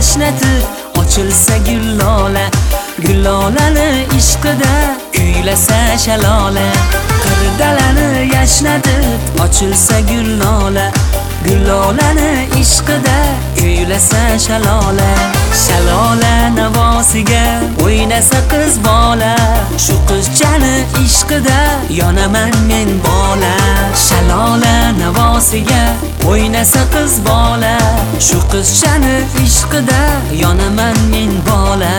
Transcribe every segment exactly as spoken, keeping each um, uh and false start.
yashnatib ochilsa gullola, gullolani ishqida kuylasa shalola. Qirdalani yashnatib ochilsa gullola, gullolani ishqida kuylasa shalola. Shalola navosiga o'ynasa qiz bola, shu qizchani ishqida yonaman men bola. Shalola navosiga o'ynasa qiz bola, shu qizchani ishqida yonaman men bola.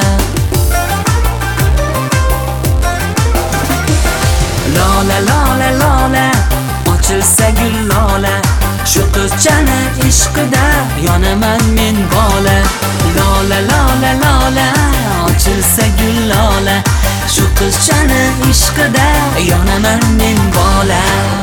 Lola lola lola ochilsa gullola, shu qizchani ishqida yonaman men bola. Lola lola lola ochilsa gullola, shu qizchani ishqida yonaman men bola.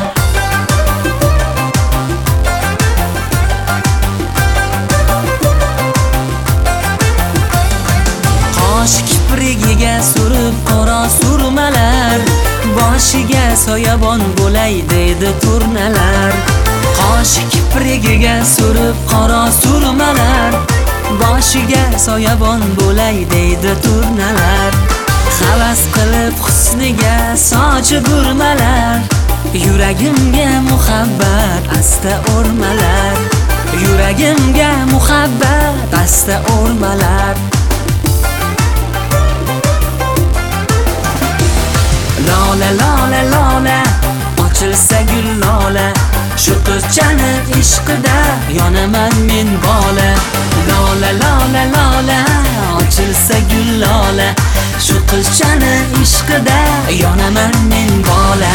Qosh kiprigiga surib qora surmalar, boshiga soyabon bo'lay deydi turnalar. Qosh kiprigiga surib qora surmalar, boshiga soyabon bo'lay deydi turnalar. Havas qilib husniga sochi burmalar, yuragimga muhabbat asta o'rmalar. Yuragimga muhabbat asta o'rmalar. Lola lola lola ochilsa gullola, shu qizchani ishqida yonaman men bola. Lola lola lola ochilsa gullola, shu qizchani ishqida yonaman men bola.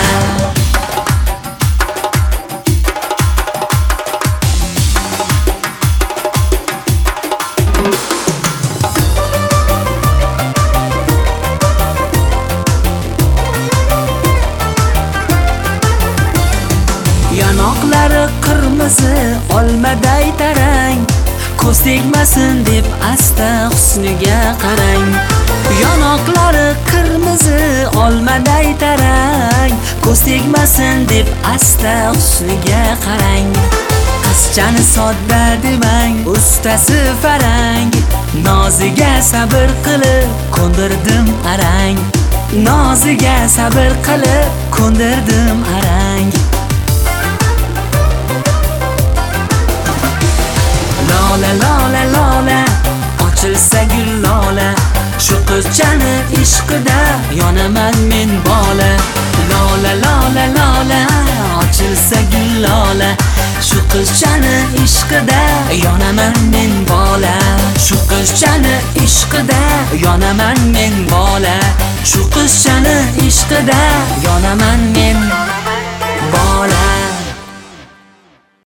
Yanoqlari qirmizi olmaday tarang, ko'z tegmasin deb asta husniga qarang. Yanoqlari qirmizi olmaday tarang, ko'z tegmasin deb asta husniga qarang. Qizchani sodda demang, ustasi farang, noziga sabr qilib ko'ndirdim arang. Noziga sabr qilib ko'ndirdim arang. Lola lola lola ochilsa gullola, shu qizchani ishqida yonaman men bola. Lola lola lola ochilsa gullola, shu qizchani ishqida yonaman men bola. Shu qizchani ishqida yonaman men bola. Shu qizchani ishqida yonaman men bola.